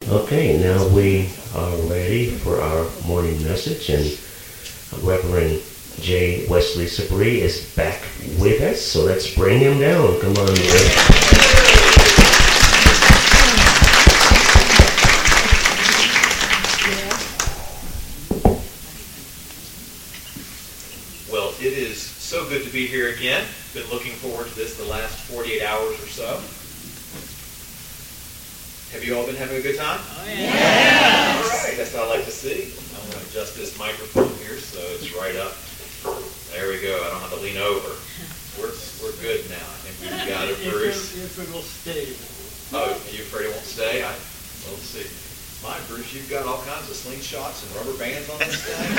Okay, now we are ready for our morning message, and Reverend J. Wesley Sabree is back with us, so let's bring him down. Come on, Rick. Well, it is so good to be here again. Been looking forward to this the last 48 hours or so. Have you all been having a good time? Oh, yeah. Yes. All right, that's what I like to see. I'm going to adjust this microphone here so it's right up. There we go. I don't have to lean over. We're good now. I think we've got it, Bruce. If it will stay. Oh, are you afraid it won't stay? Well, let's see. My, Bruce, you've got all kinds of slingshots and rubber bands on this thing.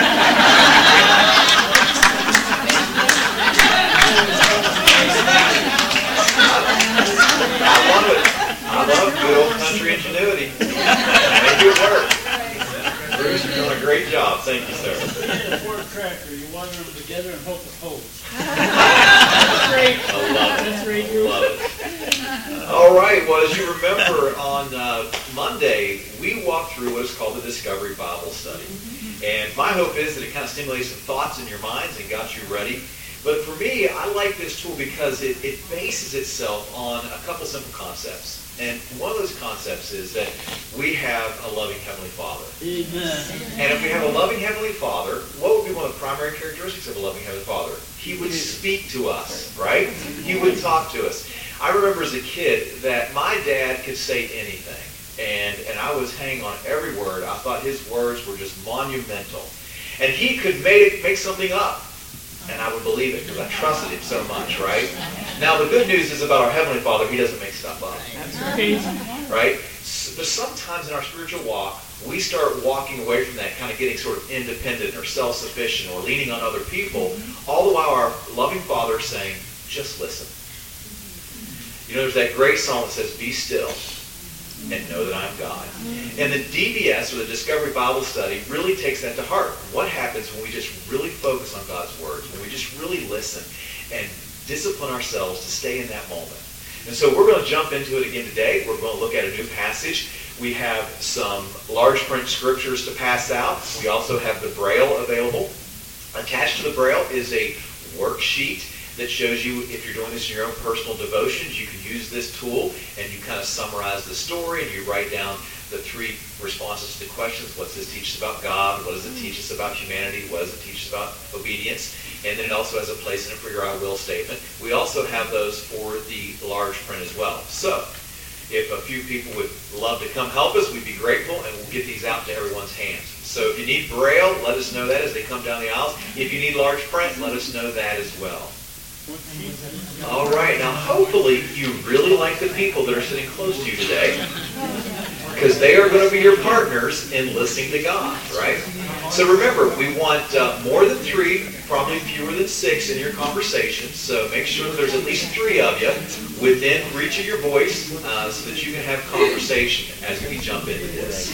I love it. I love good old country ingenuity. Make it work. Bruce, you're doing a great job. Thank you, sir. For a cracker, you water them together and hope it holds. That's great. I love it. That's great. Love it. All right. Well, as you remember, on Monday, we walked through what is called the Discovery Bible Study. And my hope is that it kind of stimulates some thoughts in your minds and got you ready. But for me, I like this tool because it bases itself on a couple simple concepts. And one of those concepts is that we have a loving Heavenly Father. Amen. And if we have a loving Heavenly Father, what would be one of the primary characteristics of a loving Heavenly Father? He would speak to us, right? He would talk to us. I remember as a kid that my dad could say anything. And I was hanging on every word. I thought his words were just monumental. And he could make something up. And I would believe it because I trusted him so much, right? Now, the good news is about our Heavenly Father, He doesn't make stuff up. Right? But sometimes in our spiritual walk, we start walking away from that, kind of getting sort of independent or self-sufficient or leaning on other people, all the while our loving Father is saying, just listen. You know, there's that great song that says, be still and know that I am God. And the DBS, or the Discovery Bible Study, really takes that to heart. What happens when we just really focus on God's words, when we just really listen and discipline ourselves to stay in that moment? And so we're going to jump into it again today. We're going to look at a new passage. We have some large print scriptures to pass out. We also have the Braille available. Attached to the Braille is a worksheet that shows you, if you're doing this in your own personal devotions, you can use this tool and you kind of summarize the story and you write down the 3 responses to the questions. What does this teach us about God? What does it teach us about humanity? What does it teach us about obedience? And then it also has a place in it for your I will statement. We also have those for the large print as well. So if a few people would love to come help us, we'd be grateful, and we'll get these out to everyone's hands. So if you need Braille, let us know that as they come down the aisles. If you need large print, let us know that as well. All right, now hopefully you really like the people that are sitting close to you today, because they are going to be your partners in listening to God, right? So remember, we want more than 3, probably fewer than 6 in your conversation, so make sure that there's at least 3 of you within reach of your voice so that you can have conversation as we jump into this.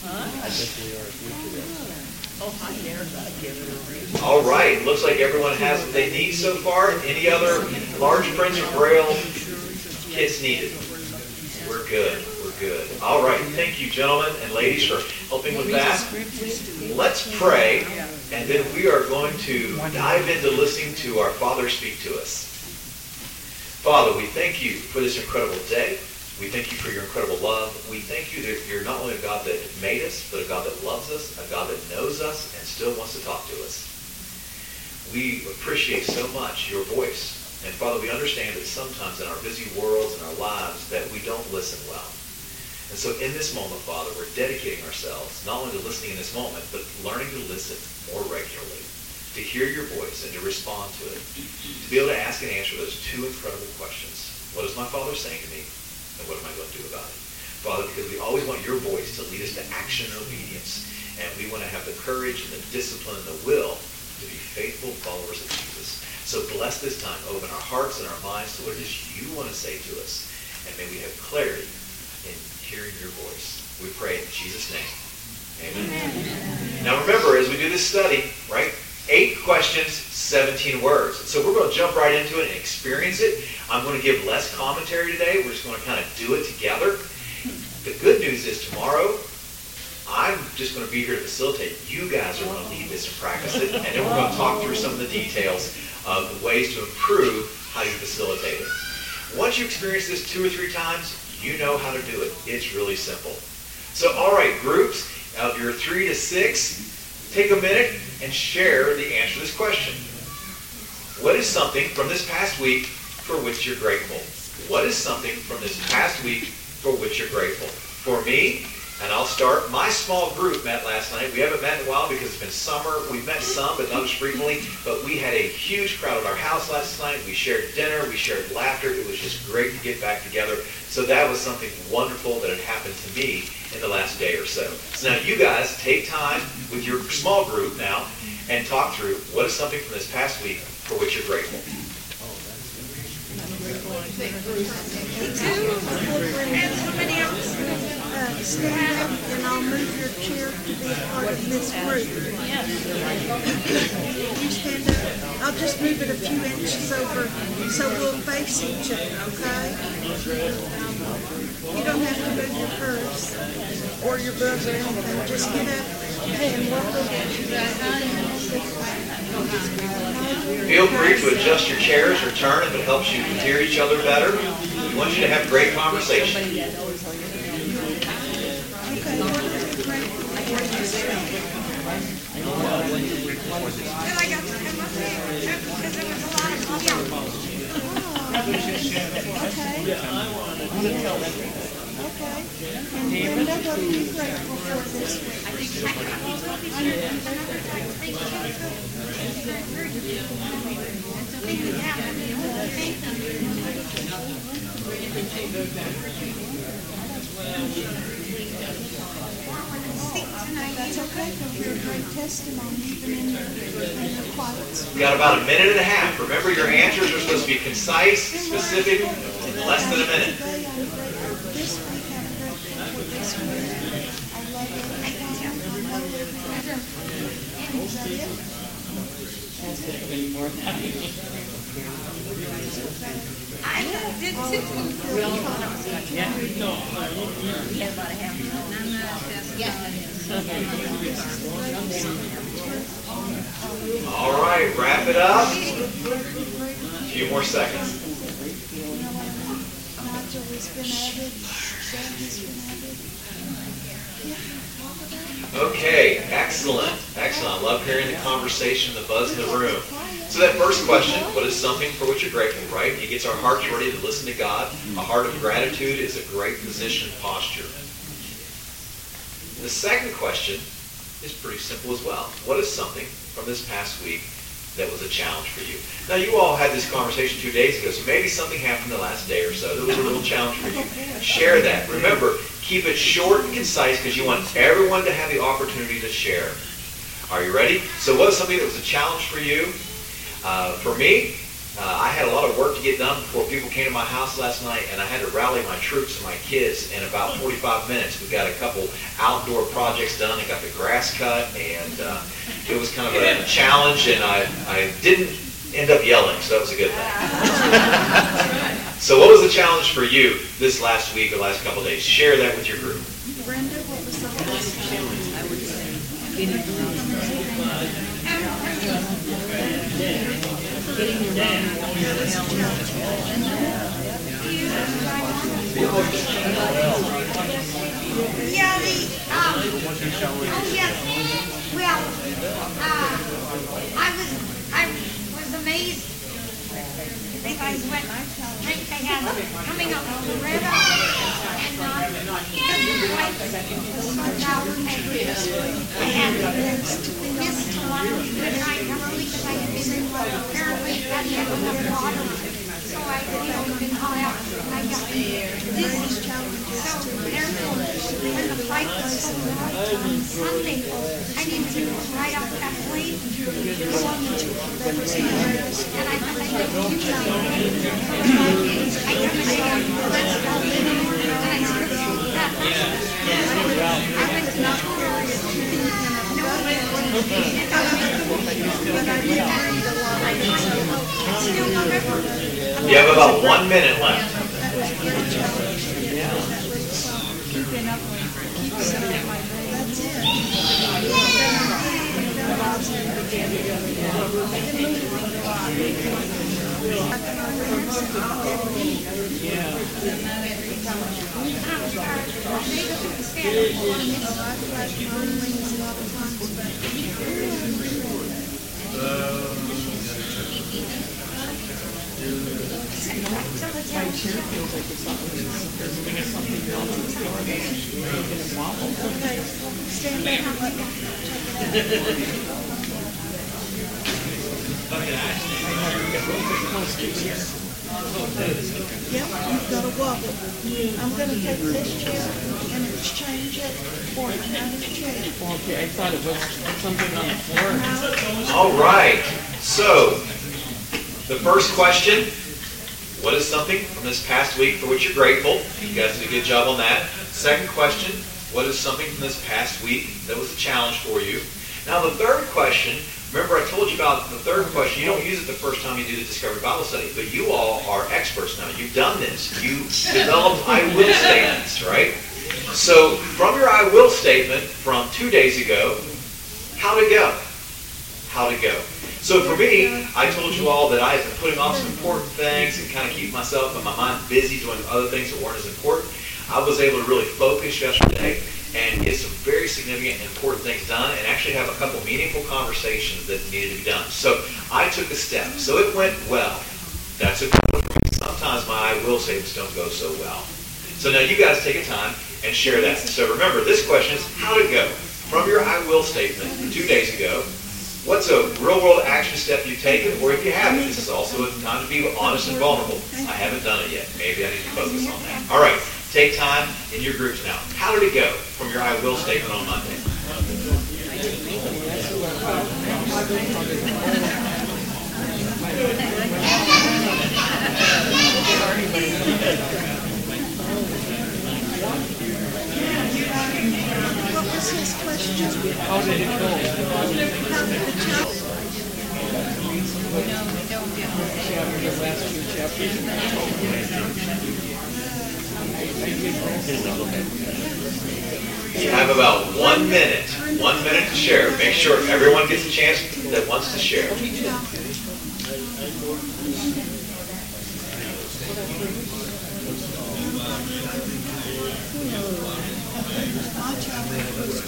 All right, looks like everyone has what they need so far. Any other large prints or Braille kits needed? We're good. We're good. All right, thank you, gentlemen and ladies, for helping with that. Let's pray, and then we are going to dive into listening to our Father speak to us. Father, we thank you for this incredible day. We thank you for your incredible love. We thank you that you're not only a God that made us, but a God that loves us, a God that knows us, and still wants to talk to us. We appreciate so much your voice. And Father, we understand that sometimes in our busy worlds and our lives that we don't listen well. And so in this moment, Father, we're dedicating ourselves not only to listening in this moment, but learning to listen more regularly, to hear your voice and to respond to it, to be able to ask and answer those 2 incredible questions. What is my Father saying to me? And what am I going to do about it? Father, because we always want your voice to lead us to action and obedience. And we want to have the courage and the discipline and the will to be faithful followers of Jesus. So bless this time. Open our hearts and our minds to what it is you want to say to us. And may we have clarity in hearing your voice. We pray in Jesus' name. Amen. Amen. Now remember, as we do this study, right, 8 questions, 17 words. So we're going to jump right into it and experience it. I'm going to give less commentary today. We're just going to kind of do it together. The good news is tomorrow, I'm just going to be here to facilitate. You guys are going to lead this and practice it, and then we're going to talk through some of the details of the ways to improve how you facilitate it. Once you experience this 2 or 3 times, you know how to do it. It's really simple. So, all right, groups of your 3 to 6, take a minute and share the answer to this question. What is something from this past week for which you're grateful? What is something from this past week for which you're grateful? For me, and I'll start, my small group met last night. We haven't met in a while because it's been summer. We've met some, but not as frequently. But we had a huge crowd at our house last night. We shared dinner. We shared laughter. It was just great to get back together. So that was something wonderful that had happened to me in the last day or so. So now you guys take time with your small group now and talk through what is something from this past week for which you're grateful. Stand up and I'll move your chair to be a part of this group. You stand up. I'll just move it a few inches over so we'll face each other, okay? You don't have to move your purse or your book or anything. Just get up and welcome. Feel free to adjust your chairs or turn if it helps you hear each other better. We want you to have great conversation. Okay. And Brenda, what are you grateful for this week? That's okay, because you're a great testimony, even in your quiet. We've got about a minute and a half. Remember, your answers are supposed to be concise, specific, in less than a minute. This week, I'm grateful for this week. I love it. Is that it? I loved it too. All right, wrap it up. A few more seconds. Nigel has been added. Sam has been added. Okay, excellent. Excellent. I love hearing the conversation, the buzz in the room. So that first question, what is something for which you're grateful, right? It gets our hearts ready to listen to God. A heart of gratitude is a great position posture. The second question is pretty simple as well. What is something from this past week that was a challenge for you? Now, you all had this conversation 2 days ago, so maybe something happened the last day or so that was a little challenge for you. Share that. Remember, keep it short and concise because you want everyone to have the opportunity to share. Are you ready? So what is something that was a challenge for you? For me, I had a lot of work to get done before people came to my house last night, and I had to rally my troops and my kids in about 45 minutes. We got a couple outdoor projects done. I got the grass cut, and it was kind of a challenge, and I didn't end up yelling, so that was a good thing. So what was the challenge for you this last week or last couple of days? Share that with your group. Brenda, what was the last challenge? I would say getting down. Yeah, well, I was amazed. They guys went, they had coming up on the river, and I had missed a lot of good night early because I had been apparently hadn't had enough water, so I didn't call out. I got dizzy, so therefore, when the flight was so late on Sunday, I needed to ride off that plane, and I thought I could use that. I got my day off, let's go, and I said, that I went to the school, You have about 1 minute left. been up and keep saying my name. That's it. Okay, stand back and let me check it out. Yep, you've got to wobble. I'm going to take this chair and exchange it for another chair. Okay, I thought it was something on the floor. All right. So, the first question, what is something from this past week for which you're grateful? You guys did a good job on that. Second question, what is something from this past week that was a challenge for you? Now, the third question, remember I told you about the third question. You don't use it the first time you do the Discovery Bible Study, but you all are experts now. You've done this. You developed I will statements, right? So from your I will statement from 2 days ago, how to go? How to go. So for me, I told you all that I had been putting off some important things and kind of keep myself and my mind busy doing other things that weren't as important. I was able to really focus yesterday and get some very significant and important things done and actually have a couple meaningful conversations that needed to be done. So I took a step. So it went well. That's a good one for me. Sometimes my I will statements don't go so well. So now you guys take a time and share that. So remember, this question is how to go. From your I will statement 2 days ago, what's a real-world action step you've taken? Or if you haven't, this is also a time to be honest and vulnerable. I haven't done it yet. Maybe I need to focus on that. All right. Take time in your groups now. How did it go from your I will statement on Monday? What was his question? How did it go? How did the child? The last few chapters. You have about 1 minute. 1 minute to share. Make sure everyone gets a chance that wants to share. My child was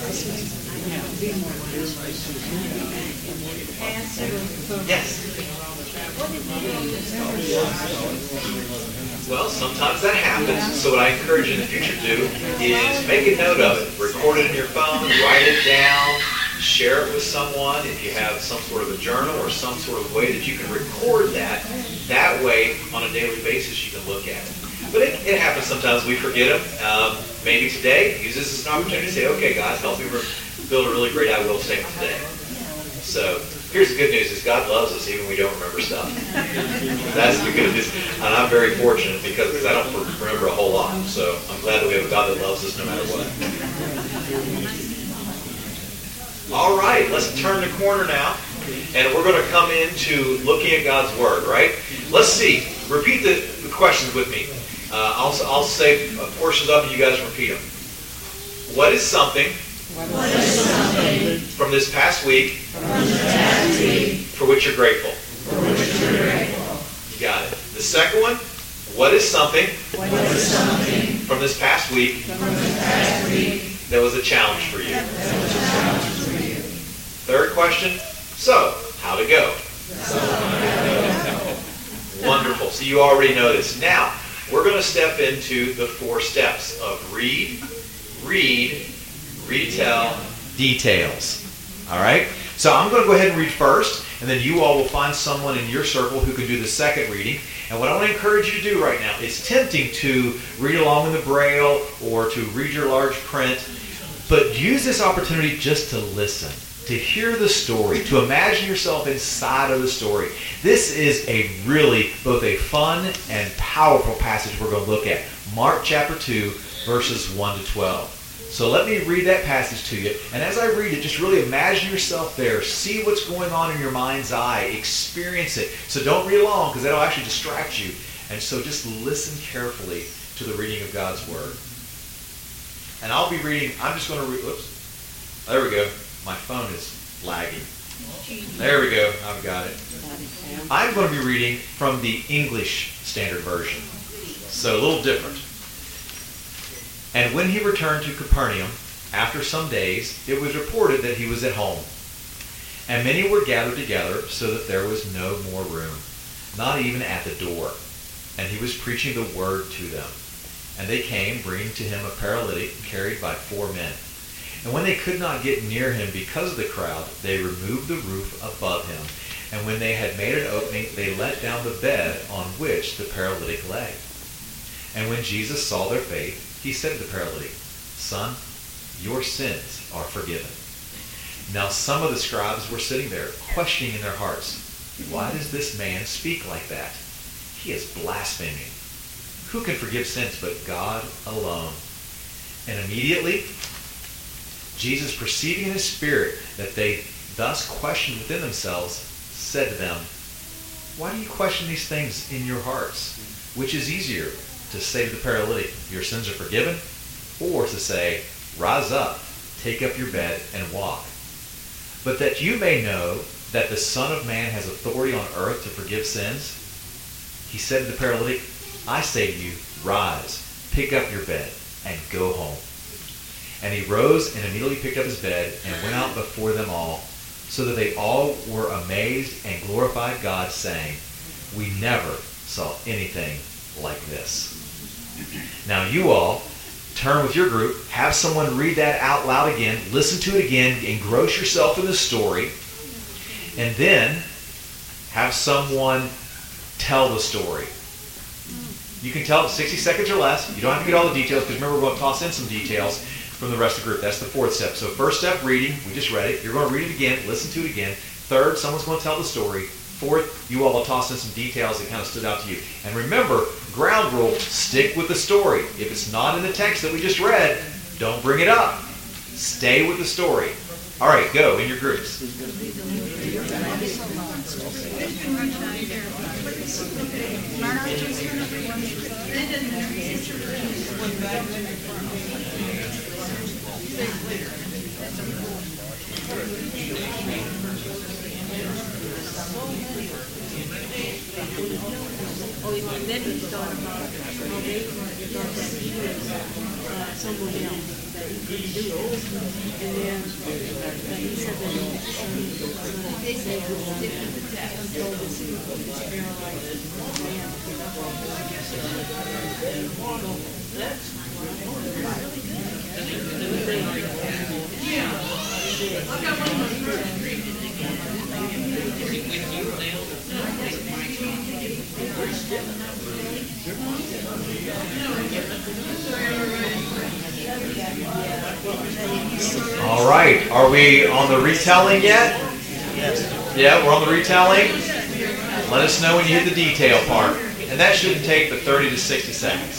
Yes. Well, sometimes that happens. So what I encourage you in the future to do is make a note of it. Record it in your phone, write it down, share it with someone. If you have some sort of a journal or some sort of way that you can record that, that way on a daily basis you can look at it. But it happens sometimes. We forget them. Maybe today, use this as an opportunity to say, okay, guys, help me build a really great I will statement today. So here's the good news is God loves us even when we don't remember stuff. That's the good news. And I'm very fortunate because I don't remember a whole lot. So I'm glad that we have a God that loves us no matter what. All right, let's turn the corner now. And we're going to come into looking at God's Word, right? Let's see. Repeat the questions with me. I'll say portions up and you guys repeat them. What is something from this past week for which you're grateful? You got it. The second one, what is something from this past week that was a challenge for you? Third question, so, how to go? Wonderful. So you already know this. Now, we're going to step into the 4 steps of read, retell, details. All right? So I'm going to go ahead and read first, and then you all will find someone in your circle who can do the second reading. And what I want to encourage you to do right now, it's tempting to read along in the Braille or to read your large print, but use this opportunity just to listen, to hear the story, to imagine yourself inside of the story. This is a really both a fun and powerful passage we're going to look at. Mark chapter 2, verses 1 to 12. So let me read that passage to you. And as I read it, just really imagine yourself there. See what's going on in your mind's eye. Experience it. So don't read along because that'll actually distract you. And so just listen carefully to the reading of God's Word. And I'll be reading, I'm just going to read, whoops. There we go. My phone is lagging. There we go. I've got it. I'm going to be reading from the English Standard Version. So a little different. And when he returned to Capernaum, after some days, it was reported that he was at home. And many were gathered together, so that there was no more room, not even at the door. And he was preaching the word to them. And they came, bringing to him a paralytic carried by 4 men. And when they could not get near him because of the crowd, they removed the roof above him. And when they had made an opening, they let down the bed on which the paralytic lay. And when Jesus saw their faith, he said to the paralytic, "Son, your sins are forgiven." Now some of the scribes were sitting there, questioning in their hearts, "Why does this man speak like that? He is blaspheming. Who can forgive sins but God alone?" And immediately Jesus, perceiving in his spirit that they thus questioned within themselves, said to them, "Why do you question these things in your hearts? Which is easier, to say to the paralytic, 'Your sins are forgiven,' or to say, 'Rise up, take up your bed, and walk'? But that you may know that the Son of Man has authority on earth to forgive sins," he said to the paralytic, "I say to you, rise, pick up your bed, and go home." And he rose and immediately picked up his bed and went out before them all, so that they all were amazed and glorified God, saying, "We never saw anything like this." Now you all turn with your group, have someone read that out loud again, listen to it again, engross yourself in the story, and then have someone tell the story. You can tell it in 60 seconds or less. You don't have to get all the details, because remember, we're going to toss in some details from the rest of the group. That's the 4th step. So first step, reading. We just read it. You're going to read it again, listen to it again. 3rd, someone's going to tell the story. 4th, you all will toss in some details that kind of stood out to you. And remember, ground rule, stick with the story. If it's not in the text that we just read, don't bring it up. Stay with the story. All right, go in your groups. Then he thought about how they thought that he was someone else, that he couldn't do it. And then he said that he said told this paralyzed man to get up off All right. Are we on the retelling yet? Yeah, we're on the retelling. Let us know when you hit the detail part. And that shouldn't take but 30 to 60 seconds.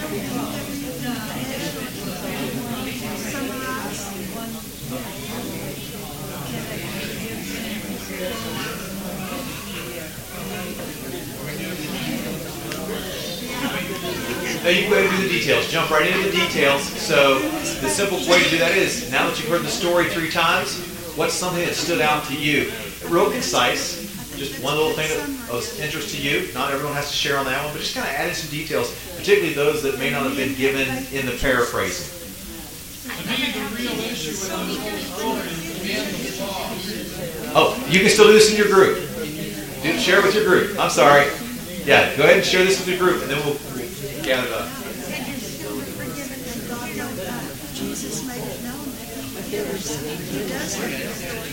Now you can go ahead and do the details. Jump right into the details. So the simple way to do that is, now that you've heard the story 3 times, what's something that stood out to you? Real concise. Just one little thing that was interest to you. Not everyone has to share on that one, but just kind of add in some details, particularly those that may not have been given in the paraphrasing. Oh, you can still do this in your group. Share it with your group. I'm sorry. Yeah, go ahead and share this with your group, and then we'll gather it up. Jesus made it known that he does forgive.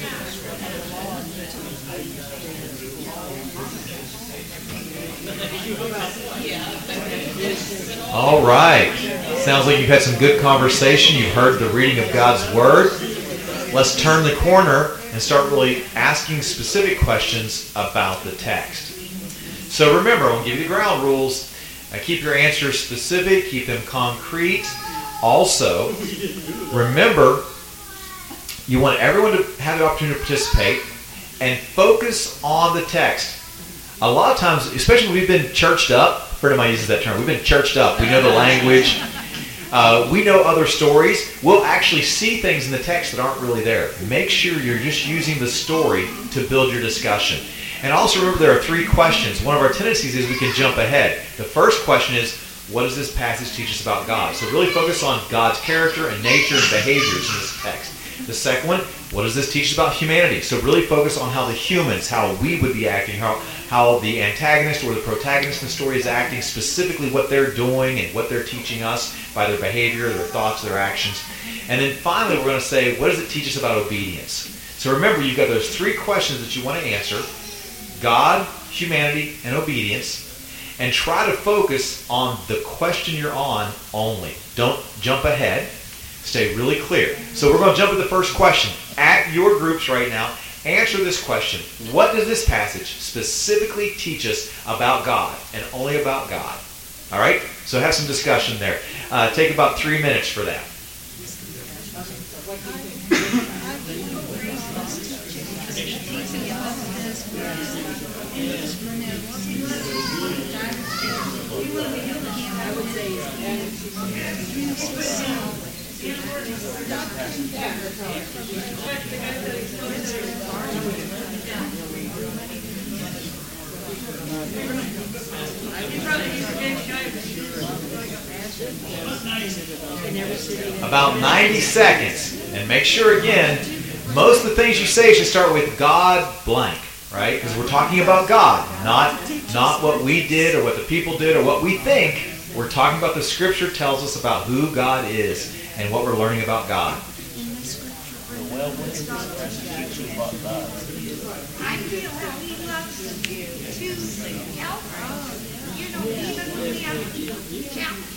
All right. Sounds like you've had some good conversation. You've heard the reading of God's Word. Let's turn the corner and start really asking specific questions about the text. So remember, I'm going to give you the ground rules. Keep your answers specific. Keep them concrete. Also, remember, you want everyone to have the opportunity to participate and focus on the text. A lot of times, especially when we've been churched up, a friend of mine uses that term, we've been churched up. We know the language. We know other stories. We'll actually see things in the text that aren't really there. Make sure you're just using the story to build your discussion. And also remember there are 3 questions. One of our tendencies is we can jump ahead. The first question is, what does this passage teach us about God? So really focus on God's character and nature and behaviors in this text. The second one, what does this teach us about humanity? So really focus on how the humans, how we would be acting, how the antagonist or the protagonist in the story is acting, specifically what they're doing and what they're teaching us by their behavior, their thoughts, their actions. And then finally we're going to say, what does it teach us about obedience? So remember, you've got those 3 questions that you want to answer: God, humanity, and obedience. And try to focus on the question you're on only. Don't jump ahead. Stay really clear. So we're going to jump to the first question. At your groups right now, answer this question. What does this passage specifically teach us about God, and only about God? All right? So have some discussion there. Take about 3 minutes for that. About 90 seconds. And make sure, again, most of the things you say should start with God blank, right? Because we're talking about God, not what we did or what the people did or what we think. We're talking about the Scripture tells us about who God is and what we're learning about God. I feel how he loves to help us, even when we have challenges.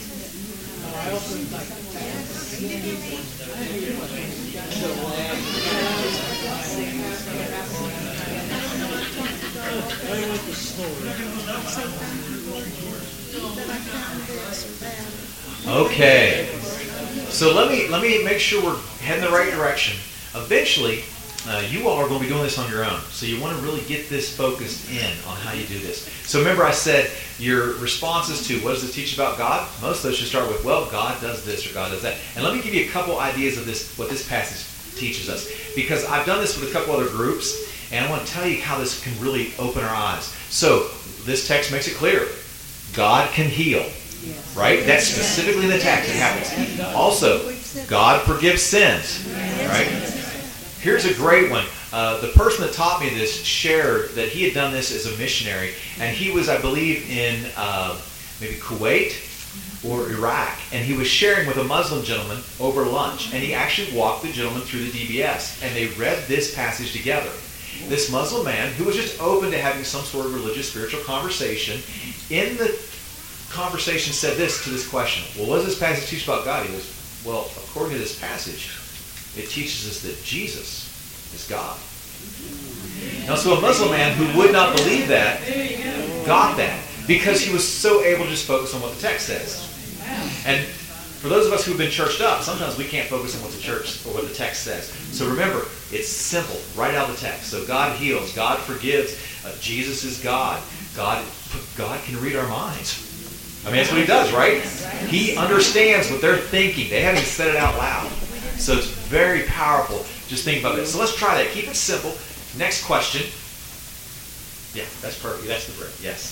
Okay. So let me make sure we're heading the right direction. Eventually, you all are going to be doing this on your own. So you want to really get this focused in on how you do this. So remember I said your responses to what does it teach about God? Most of those should start with, well, God does this or God does that. And let me give you a couple ideas of this, what this passage teaches us. Because I've done this with a couple other groups, and I want to tell you how this can really open our eyes. So this text makes it clear. God can heal. Right? That's specifically in the text. It happens. Also, God forgives sins. Right? Here's a great one. The person that taught me this shared that he had done this as a missionary, and he was, I believe, in maybe Kuwait or Iraq, and he was sharing with a Muslim gentleman over lunch, and he actually walked the gentleman through the DBS, and they read this passage together. This Muslim man, who was just open to having some sort of religious, spiritual conversation, in the conversation said this to this question. Well, what does this passage teach about God? He goes, well, according to this passage, it teaches us that Jesus is God. Now, so a Muslim man who would not believe that got that because he was so able to just focus on what the text says. And for those of us who've been churched up, sometimes we can't focus on what the church or what the text says. So remember, it's simple, right out of the text. So God heals, God forgives, Jesus is God. God can read our minds. I mean, that's what he does, right? He understands what they're thinking. They haven't said it out loud. So it's very powerful. Just think about it. So let's try that. Keep it simple. Next question. Yeah, that's perfect. That's the bread. Yes.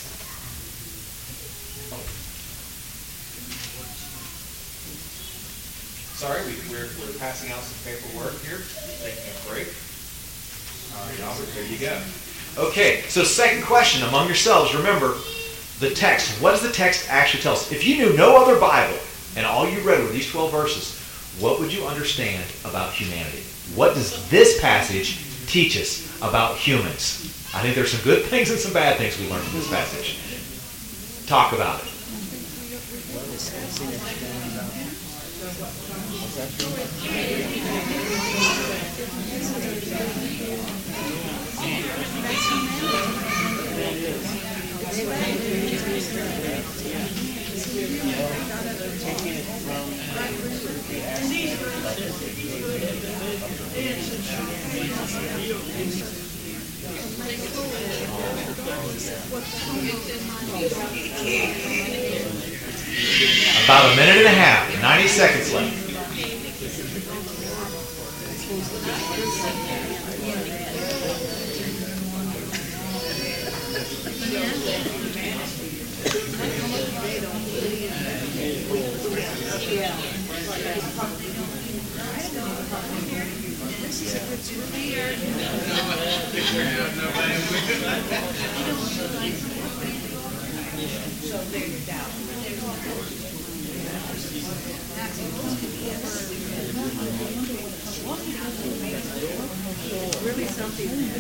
Sorry, we're passing out some paperwork here. Taking a break. All right, Albert, there you go. Okay, so second question among yourselves. Remember, the text. What does the text actually tell us? If you knew no other Bible and all you read were these 12 verses, what would you understand about humanity? What does this passage teach us about humans? I think there's some good things and some bad things we learn from this passage. Talk about it. About a minute and a half, 90 seconds left. Really something that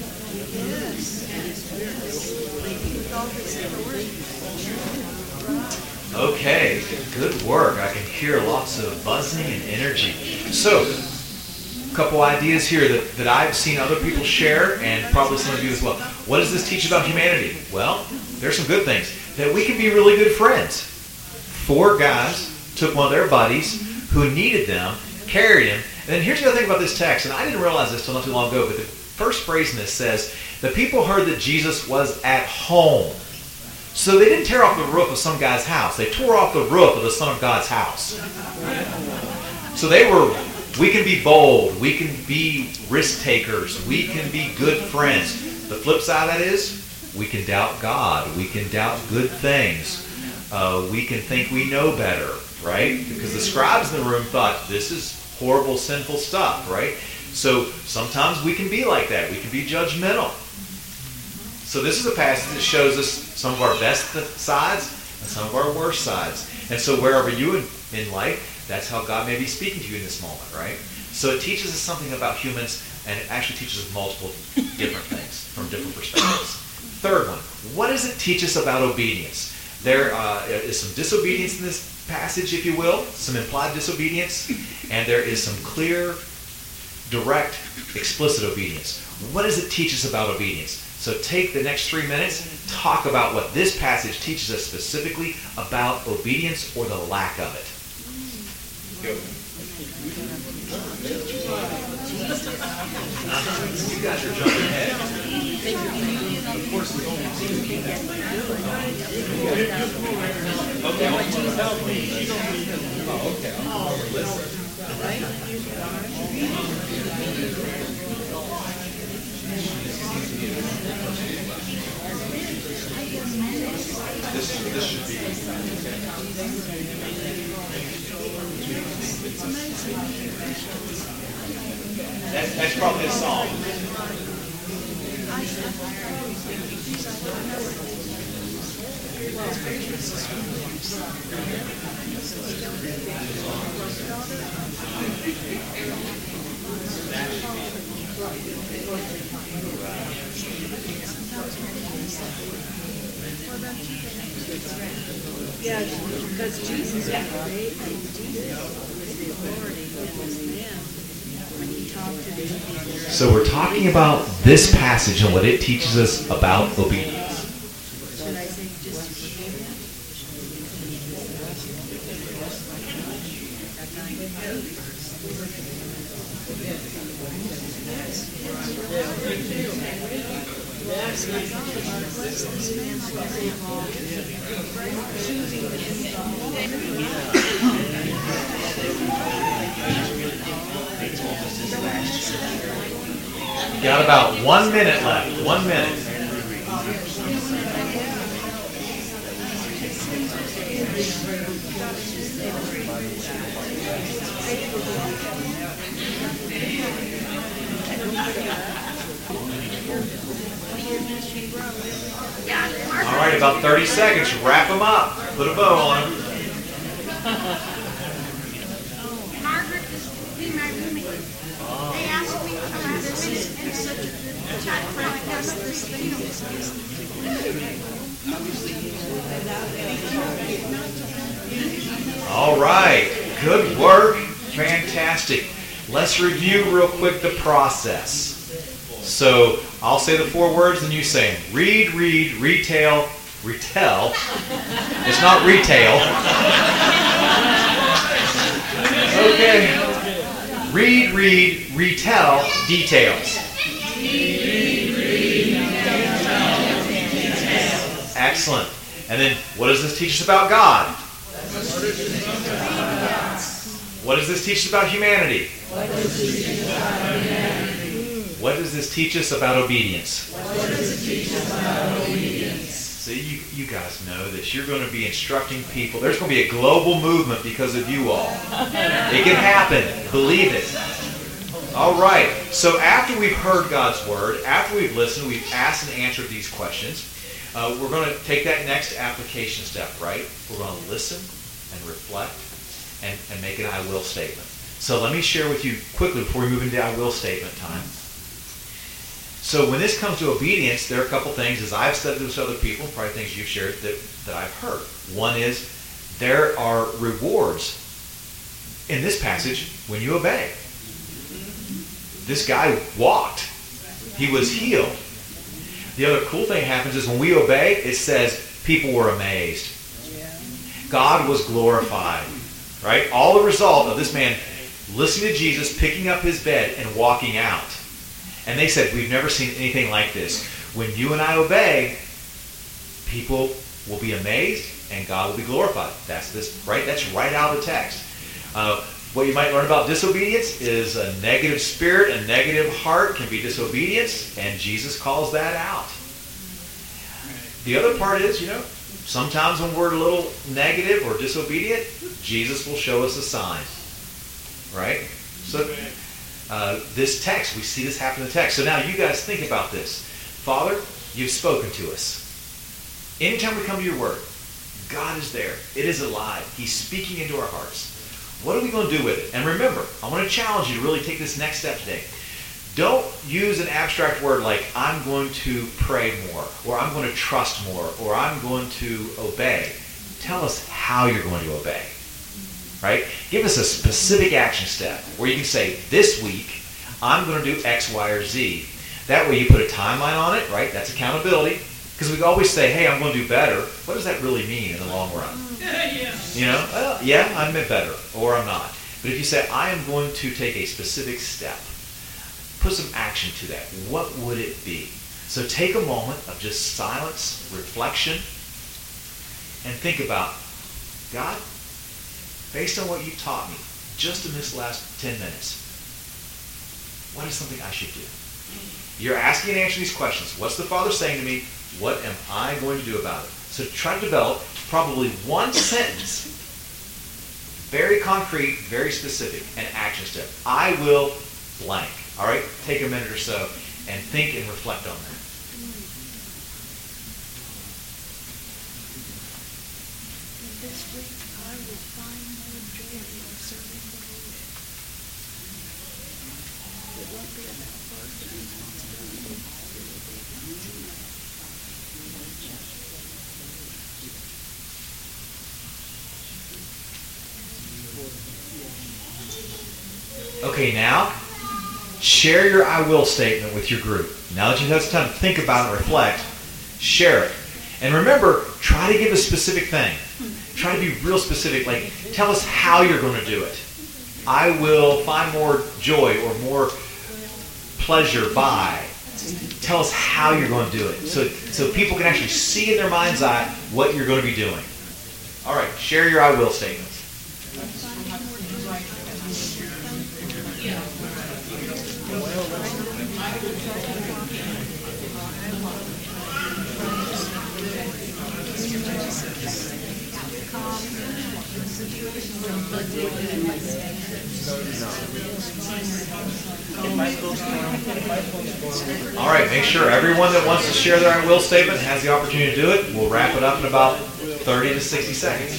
Okay, good work. I can hear lots of buzzing and energy. So, a couple ideas here that I've seen other people share, and probably some of you as well. What does this teach about humanity? Well, there's some good things. That we can be really good friends. 4 guys took one of their buddies who needed them, carried him. And then here's the other thing about this text, and I didn't realize this till not too long ago, but the first phrase in this says, the people heard that Jesus was at home. So they didn't tear off the roof of some guy's house. They tore off the roof of the Son of God's house. So we can be bold. We can be risk takers. We can be good friends. The flip side of that is, we can doubt God. We can doubt good things. We can think we know better, right? Because the scribes in the room thought, this is horrible, sinful stuff, right? So sometimes we can be like that. We can be judgmental. So this is a passage that shows us some of our best sides and some of our worst sides. And so wherever you in life, that's how God may be speaking to you in this moment, right? So it teaches us something about humans, and it actually teaches us multiple different things from different perspectives. Third one, what does it teach us about obedience? There is some disobedience in this passage, if you will, some implied disobedience, and there is some clear, direct, explicit obedience. What does it teach us about obedience? So take the next 3 minutes, talk about what this passage teaches us specifically about obedience or the lack of it. Go. You guys are jumping ahead. This should be. That's probably a song. Yeah, because Jesus was the authority in this man when he talked to these people. So we're talking about this passage and what it teaches us about obedience. Should I say just Got about 1 minute left. 1 minute. All right, about 30 seconds. Wrap them up. Put a bow on them. Margaret is to be my roommate. They asked me to last week and chat for like this All right. Good work. Fantastic. Let's review real quick the process. So I'll say the 4 words and you say them. Read, retell. It's not retail. Okay. Read, retell, details. Excellent. And then what does this teach us about God? What does this teach us about humanity? What does this teach us about obedience? See, you guys know this. You're going to be instructing people. There's going to be a global movement because of you all. It can happen. Believe it. All right. So after we've heard God's Word, after we've listened, we've asked and answered these questions, we're going to take that next application step, right? We're going to listen and reflect and make an I will statement. So let me share with you quickly before we move into I will statement time. So when this comes to obedience, there are a couple things, as I've said to other people, probably things you've shared, that I've heard. One is there are rewards in this passage when you obey. This guy walked. He was healed. The other cool thing happens is when we obey, it says people were amazed. God was glorified. Right? All the result of this man listening to Jesus, picking up his bed, and walking out. And they said, we've never seen anything like this. When you and I obey, people will be amazed and God will be glorified. That's this, right? That's right out of the text. What you might learn about disobedience is a negative spirit, a negative heart can be disobedience, and Jesus calls that out. The other part is, sometimes when we're a little negative or disobedient, Jesus will show us a sign. Right? So this text, we see this happen in the text. So now you guys think about this. Father, you've spoken to us. Anytime we come to your word, God is there. It is alive. He's speaking into our hearts. What are we going to do with it? And remember, I want to challenge you to really take this next step today. Don't use an abstract word like, I'm going to pray more, or I'm going to trust more, or I'm going to obey. Tell us how you're going to obey. Right? Give us a specific action step where you can say, this week, I'm going to do X, Y, or Z. That way you put a timeline on it, right? That's accountability. Because we always say, hey, I'm going to do better. What does that really mean in the long run? Yeah, I'm better, or I'm not. But if you say, I am going to take a specific step, put some action to that. What would it be? So take a moment of just silence, reflection, and think about, God, based on what you taught me just in this last 10 minutes, what is something I should do? You're asking and answering these questions. What's the Father saying to me? What am I going to do about it? So try to develop probably one sentence, very concrete, very specific, an action step. I will blank. All right? Take a minute or so and think and reflect on that. This week I will find more joy in serving the Lord. It won't be about work and responsibility. Okay, now share your I will statement with your group. Now that you've had some time to think about it and reflect, share it. And remember, try to give a specific thing. Try to be real specific. Like, tell us how you're going to do it. I will find more joy or more pleasure by. Tell us how you're going to do it. So people can actually see in their mind's eye what you're going to be doing. All right, share your I will statements. All right, make sure everyone that wants to share their I will statement has the opportunity to do it. We'll wrap it up in about 30 to 60 seconds.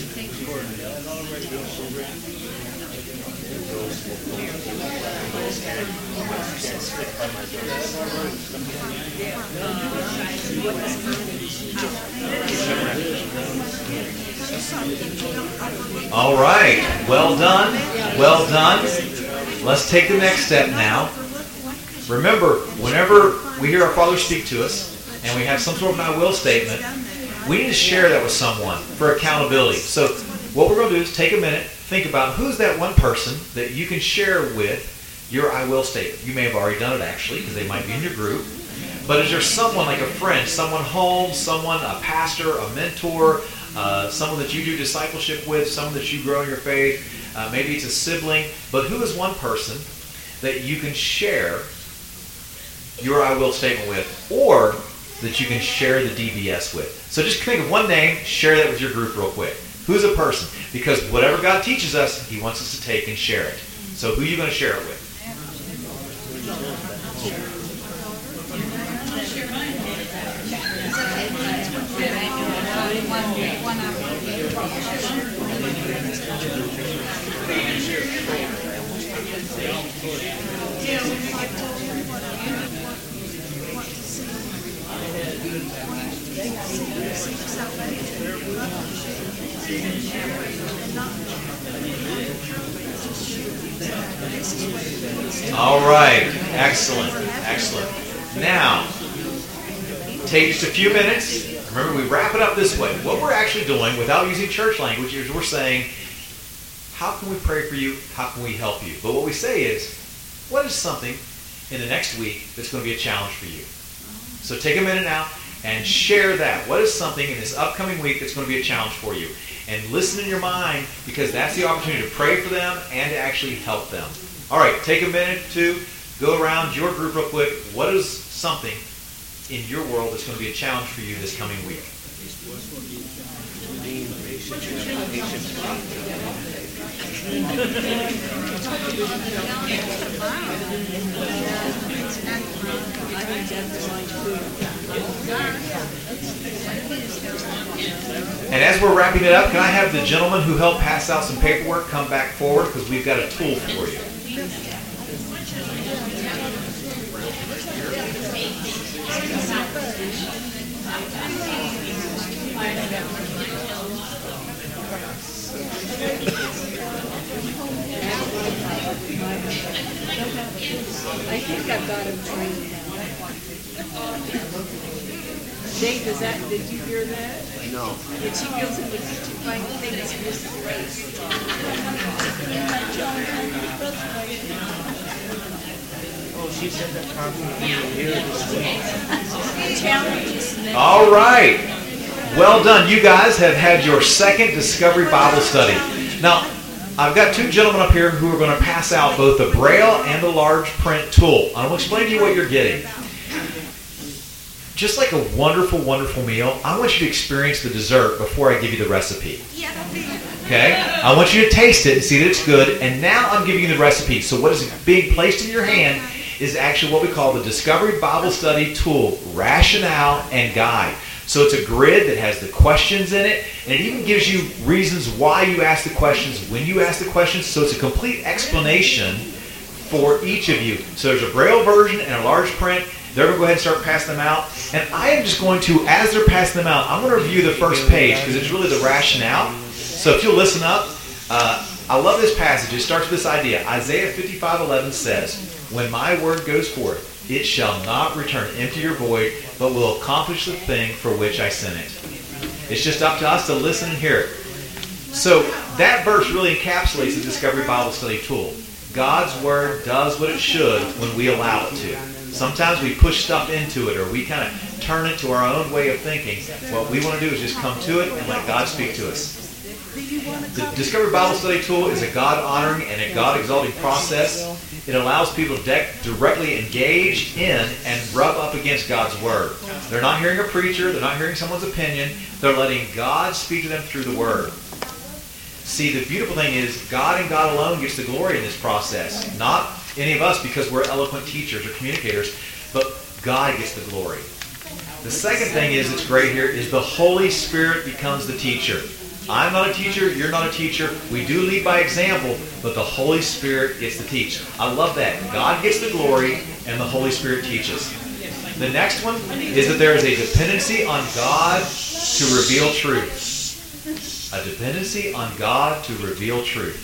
All right, well done, well done. Let's take the next step now. Remember, whenever we hear our Father speak to us and we have some sort of an I will statement, we need to share that with someone for accountability. So what we're going to do is take a minute, think about who's that one person that you can share with your I will statement. You may have already done it actually because they might be in your group. But is there someone like a friend, someone home, someone, a pastor, a mentor, someone that you do discipleship with, someone that you grow in your faith. Maybe it's a sibling. But who is one person that you can share your I will statement with, or that you can share the DBS with? So just think of one name, share that with your group real quick. Who's a person? Because whatever God teaches us, he wants us to take and share it. So who are you going to share it with? All right. Excellent. Excellent. Now, take just a few minutes. Remember, we wrap it up this way. What we're actually doing, without using church language, is we're saying, how can we pray for you? How can we help you? But what we say is, what is something in the next week that's going to be a challenge for you? So take a minute now and share that. What is something in this upcoming week that's going to be a challenge for you? And listen in your mind, because that's the opportunity to pray for them and to actually help them. All right, take a minute to go around your group real quick. What is something in your world that's going to be a challenge for you this coming week? And as we're wrapping it up, can I have the gentleman who helped pass out some paperwork come back forward, because we've got a tool for you. I think I've got him trained now. Dave, did you hear that? No. That she feels him to find things misplaced. Oh, she said that probably here this week. All right. Well done. You guys have had your second Discovery Bible study. Now, I've got two gentlemen up here who are going to pass out both the Braille and the large print tool. I'm going to explain to you what you're getting. Just like a wonderful, wonderful meal, I want you to experience the dessert before I give you the recipe. Okay? I want you to taste it and see that it's good. And now I'm giving you the recipe. So what is being placed in your hand is actually what we call the Discovery Bible Study Tool, Rationale and Guide. So it's a grid that has the questions in it, and it even gives you reasons why you ask the questions, when you ask the questions. So it's a complete explanation for each of you. So there's a Braille version and a large print. They're going to go ahead and start passing them out. And I am just going to, as they're passing them out, I'm going to review the first page because it's really the rationale. So if you'll listen up, I love this passage. It starts with this idea. Isaiah 55:11 says, "When my word goes forth, it shall not return empty or void, but will accomplish the thing for which I sent it." It's just up to us to listen and hear it. So that verse really encapsulates the Discovery Bible Study Tool. God's Word does what it should when we allow it to. Sometimes we push stuff into it, or we kind of turn it to our own way of thinking. What we want to do is just come to it and let God speak to us. The Discovery Bible Study Tool is a God-honoring and a God-exalting process. It allows people to directly engage in and rub up against God's Word. They're not hearing a preacher. They're not hearing someone's opinion. They're letting God speak to them through the Word. See, the beautiful thing is God and God alone gets the glory in this process. Not any of us, because we're eloquent teachers or communicators, but God gets the glory. The second thing is, it's great here, is the Holy Spirit becomes the teacher. I'm not a teacher, you're not a teacher. We do lead by example, but the Holy Spirit gets to teach. I love that. God gets the glory, and the Holy Spirit teaches. The next one is that there is a dependency on God to reveal truth. A dependency on God to reveal truth.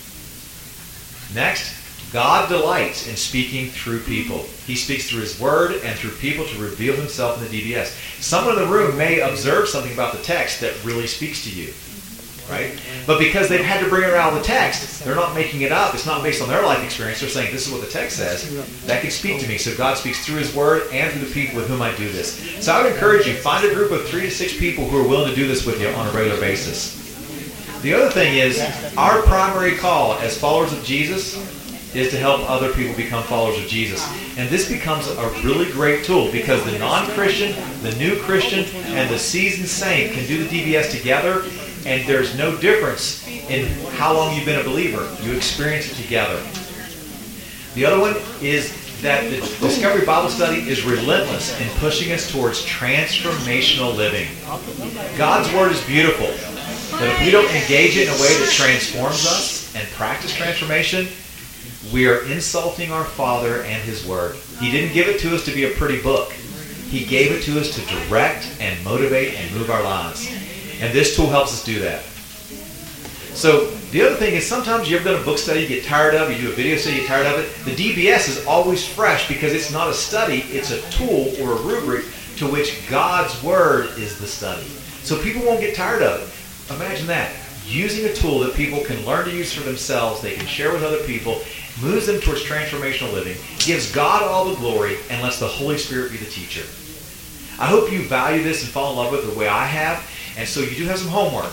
Next, God delights in speaking through people. He speaks through His Word and through people to reveal Himself in the DBS. Someone in the room may observe something about the text that really speaks to you. right? But because they've had to bring it out of the text, they're not making it up. It's not based on their life experience. They're saying, this is what the text says. That can speak to me. So God speaks through His Word and through the people with whom I do this. So I would encourage you, find a group of 3 to 6 people who are willing to do this with you on a regular basis. The other thing is, our primary call as followers of Jesus is to help other people become followers of Jesus. And this becomes a really great tool because the non-Christian, the new Christian, and the seasoned saint can do the DBS together, and there's no difference in how long you've been a believer. You experience it together. The other one is that the Discovery Bible Study is relentless in pushing us towards transformational living. God's Word is beautiful, but if we don't engage it in a way that transforms us and practice transformation, we are insulting our Father and His Word. He didn't give it to us to be a pretty book. He gave it to us to direct and motivate and move our lives. And this tool helps us do that. So the other thing is sometimes you ever done a book study, you get tired of it, you do a video study, you get tired of it. The DBS is always fresh because it's not a study, it's a tool or a rubric to which God's Word is the study. So people won't get tired of it. Imagine that. Using a tool that people can learn to use for themselves, they can share with other people, moves them towards transformational living, gives God all the glory, and lets the Holy Spirit be the teacher. I hope you value this and fall in love with it the way I have, and so you do have some homework.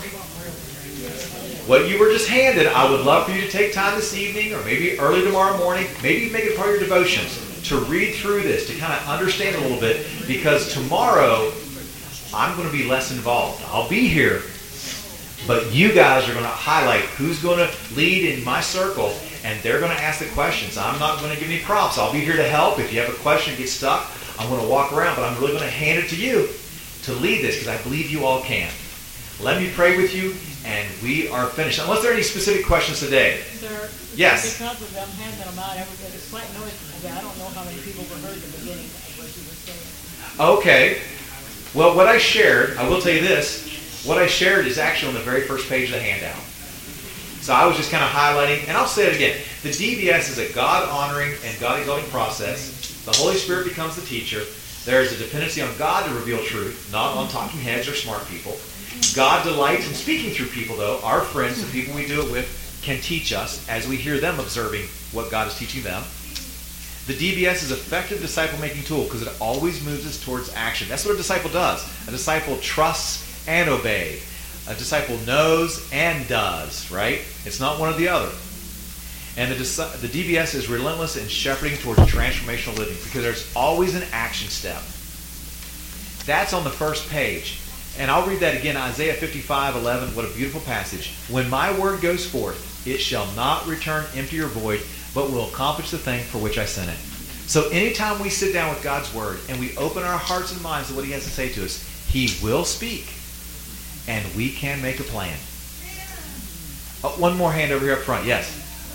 What you were just handed, I would love for you to take time this evening, or maybe early tomorrow morning, maybe make it part of your devotions, to read through this, to kind of understand a little bit, because tomorrow, I'm going to be less involved. I'll be here, but you guys are going to highlight who's going to lead in my circle, and they're going to ask the questions. I'm not going to give any prompts. I'll be here to help. If you have a question, get stuck, I'm going to walk around, but I'm really going to hand it to you to lead this because I believe you all can. Let me pray with you, and we are finished. Unless there are any specific questions today. Sir, yes. Because of them handing them out, it's quite noisy. I don't know how many people were heard at the beginning of what you were saying. Okay. Well, what I shared, I will tell you this, what I shared is actually on the very first page of the handout. So I was just kind of highlighting, and I'll say it again. The DBS is a God-honoring and God-exalting process. The Holy Spirit becomes the teacher. There is a dependency on God to reveal truth, not on talking heads or smart people. God delights in speaking through people, though. Our friends, the people we do it with, can teach us as we hear them observing what God is teaching them. The DBS is an effective disciple-making tool because it always moves us towards action. That's what a disciple does. A disciple trusts and obeys. A disciple knows and does, right? It's not one or the other. And the DBS is relentless in shepherding towards transformational living because there's always an action step. That's on the first page. And I'll read that again, Isaiah 55:11. What a beautiful passage. When my word goes forth, it shall not return empty or void, but will accomplish the thing for which I sent it. So anytime we sit down with God's word and we open our hearts and minds to what He has to say to us, He will speak. And we can make a plan. Oh, one more hand over here up front. Yes.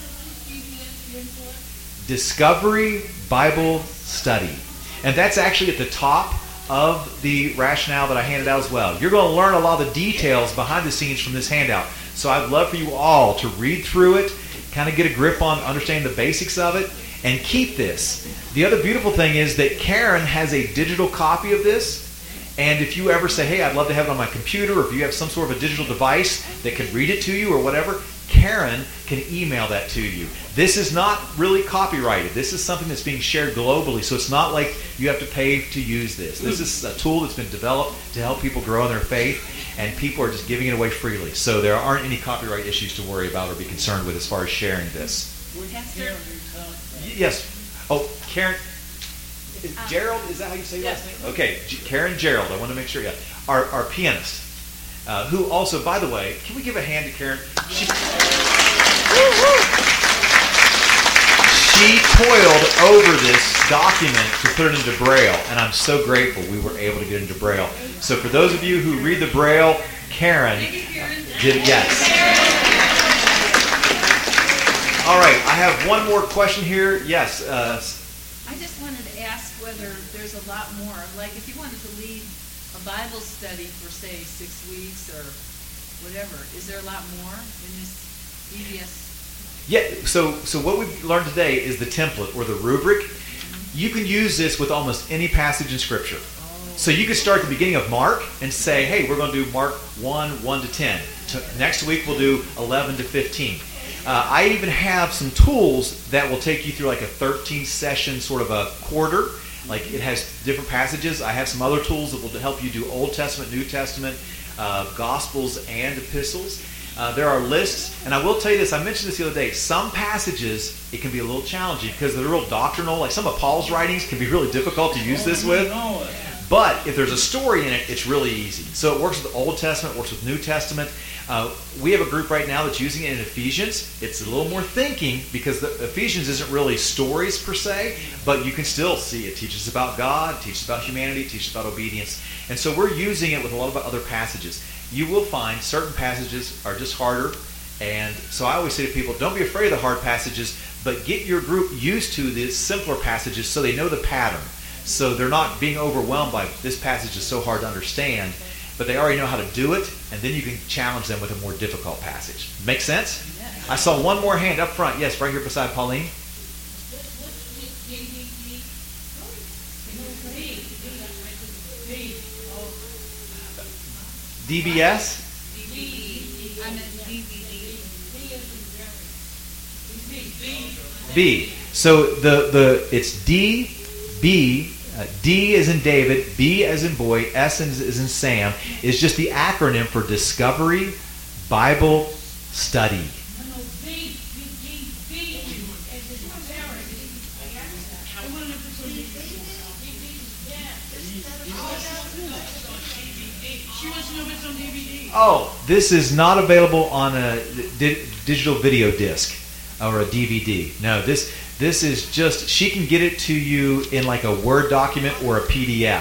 Discovery Bible Study. And that's actually at the top of the rationale that I handed out as well. You're going to learn a lot of the details behind the scenes from this handout. So I'd love for you all to read through it, kind of get a grip on understanding the basics of it, and keep this. The other beautiful thing is that Karen has a digital copy of this. And if you ever say, hey, I'd love to have it on my computer, or if you have some sort of a digital device that can read it to you or whatever, Karen can email that to you. This is not really copyrighted. This is something that's being shared globally, so it's not like you have to pay to use this. This is a tool that's been developed to help people grow in their faith, and people are just giving it away freely. So there aren't any copyright issues to worry about or be concerned with as far as sharing this. Yes. Oh, Karen. Gerald, is that how you say last name? Okay, Karen Gerald, I want to make sure, yeah. Our pianist, who also, by the way, can we give a hand to Karen? She toiled over this document to put it into Braille, and I'm so grateful we were able to get into Braille. So for those of you who read the Braille, Karen did it, yes. All right, I have one more question here. Yes. I just wanted to ask whether there's a lot more. Like if you wanted to lead a Bible study for, say, 6 weeks or whatever, is there a lot more in this DBS? Yeah, so what we've learned today is the template or the rubric. You can use this with almost any passage in Scripture. So you could start at the beginning of Mark and say, hey, we're going to do Mark 1, 1 to 10. Next week we'll do 11 to 15. I even have some tools that will take you through like a 13-session sort of a quarter. Like it has different passages. I have some other tools that will help you do Old Testament, New Testament, Gospels, and epistles. There are lists, and I will tell you this, I mentioned this the other day, some passages, it can be a little challenging because they're real doctrinal. Like some of Paul's writings can be really difficult to use this with. But if there's a story in it, it's really easy. So it works with the Old Testament, it works with New Testament. We have a group right now that's using it in Ephesians. It's a little more thinking because the Ephesians isn't really stories per se, but you can still see it teaches about God, teaches about humanity, teaches about obedience. And so we're using it with a lot of other passages. You will find certain passages are just harder. And so I always say to people, don't be afraid of the hard passages, but get your group used to the simpler passages so they know the pattern. So they're not being overwhelmed by this passage is so hard to understand, but they already know how to do it, and then you can challenge them with a more difficult passage. Make sense? I saw one more hand up front. Yes, right here beside Pauline. DBS? B. So it's D, B, D as in David, B as in boy, S as in Sam, is just the acronym for Discovery Bible Study. Oh, this is not available on a digital video disc or a DVD. No, this is just, she can get it to you in like a Word document or a PDF.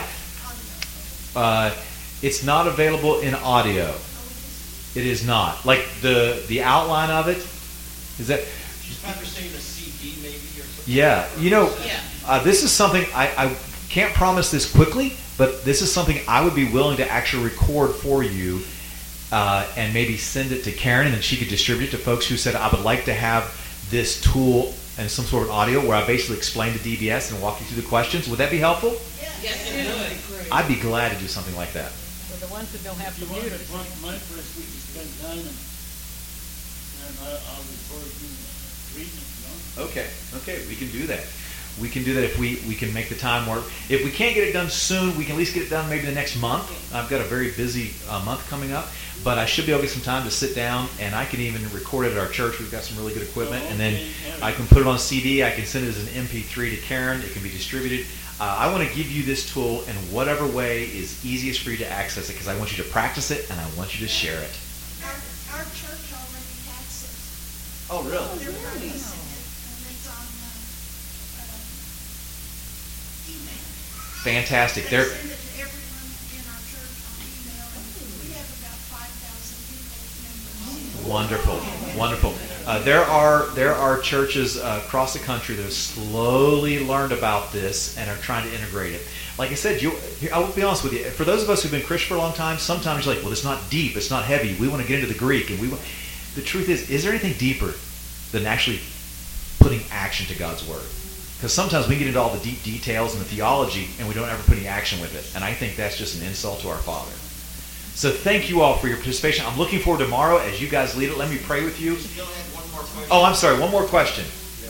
It's not available in audio. It is not. Like the outline of it, is that... She's probably saying a CD maybe or something. Yeah. You know, this is something, I can't promise this quickly, but this is something I would be willing to actually record for you and maybe send it to Karen, and then she could distribute it to folks who said, I would like to have this tool and some sort of audio where I basically explain the DBS and walk you through the questions. Would that be helpful? Yes, it would. I'd be glad to do something like that. For the ones that don't have computers. My first week to spend time and I'll record you reading it. Okay, we can do that. We can do that if we can make the time work. If we can't get it done soon, we can at least get it done maybe the next month. I've got a very busy month coming up, but I should be able to get some time to sit down, and I can even record it at our church. We've got some really good equipment, and then I can put it on a CD. I can send it as an MP3 to Karen. It can be distributed. I want to give you this tool in whatever way is easiest for you to access it, because I want you to practice it, and I want you to share it. Our church already has it. Oh, really? They're releasing it, and it's on email. Fantastic. They send it to everyone in our church on email, and we have about 5,000 people members. Wonderful. There are churches across the country that have slowly learned about this and are trying to integrate it. Like I said, I will be honest with you. For those of us who've been Christian for a long time, sometimes you're like, well, it's not deep, it's not heavy. We want to get into the Greek, and the truth is there anything deeper than actually putting action to God's word? Because sometimes we get into all the deep details and the theology, and we don't ever put any action with it. And I think that's just an insult to our Father. So thank you all for your participation. I'm looking forward to tomorrow as you guys lead it. Let me pray with you. Oh, I'm sorry. One more question.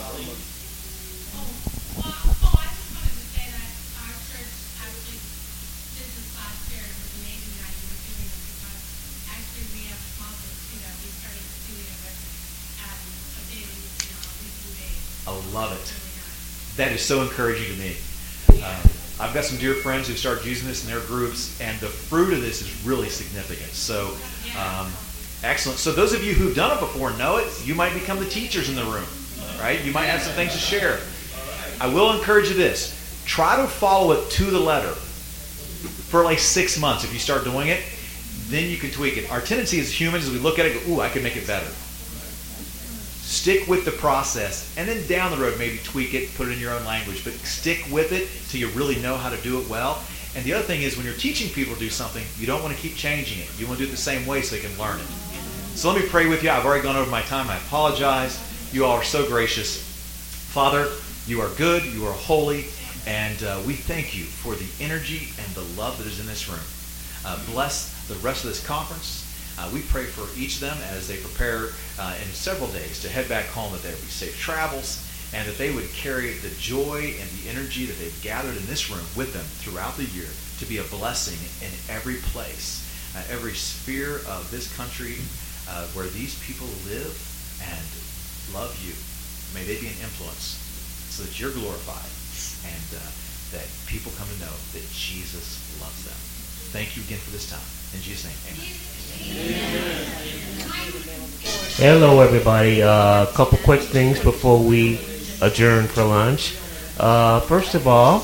I love it. That is so encouraging to me. I've got some dear friends who started using this in their groups, and the fruit of this is really significant. So, excellent. So those of you who've done it before know it. You might become the teachers in the room, right? You might have some things to share. I will encourage you this. Try to follow it to the letter for like 6 months. If you start doing it, then you can tweak it. Our tendency as humans is we look at it and go, ooh, I can make it better. Stick with the process, and then down the road maybe tweak it, put it in your own language, but stick with it till you really know how to do it well. And the other thing is when you're teaching people to do something, you don't want to keep changing it. You want to do it the same way so they can learn it. So let me pray with you. I've already gone over my time. I apologize. You all are so gracious. Father, you are good, you are holy, and we thank you for the energy and the love that is in this room. Bless the rest of this conference. We pray for each of them as they prepare in several days to head back home, that there would be safe travels, and that they would carry the joy and the energy that they've gathered in this room with them throughout the year to be a blessing in every place, every sphere of this country where these people live and love you. May they be an influence so that you're glorified and that people come to know that Jesus loves them. Thank you again for this time. In Jesus' name, amen. Hello, everybody. A couple quick things before we adjourn for lunch. First of all,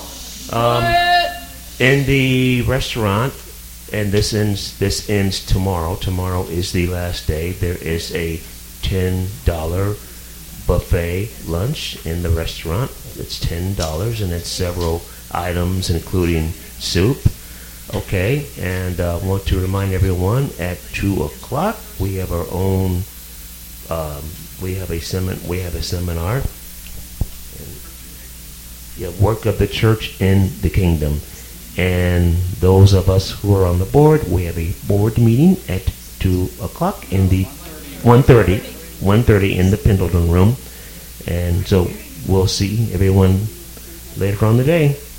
in the restaurant, and this ends tomorrow. Tomorrow is the last day. There is a $10 buffet lunch in the restaurant. It's $10, and it's several items, including soup. Okay, and I want to remind everyone at 2:00 we have our own. We have a seminar. Work of the church in the kingdom. And those of us who are on the board, we have a board meeting at 2:00 in the 1:30 in the Pendleton room. And so we'll see everyone later on the day.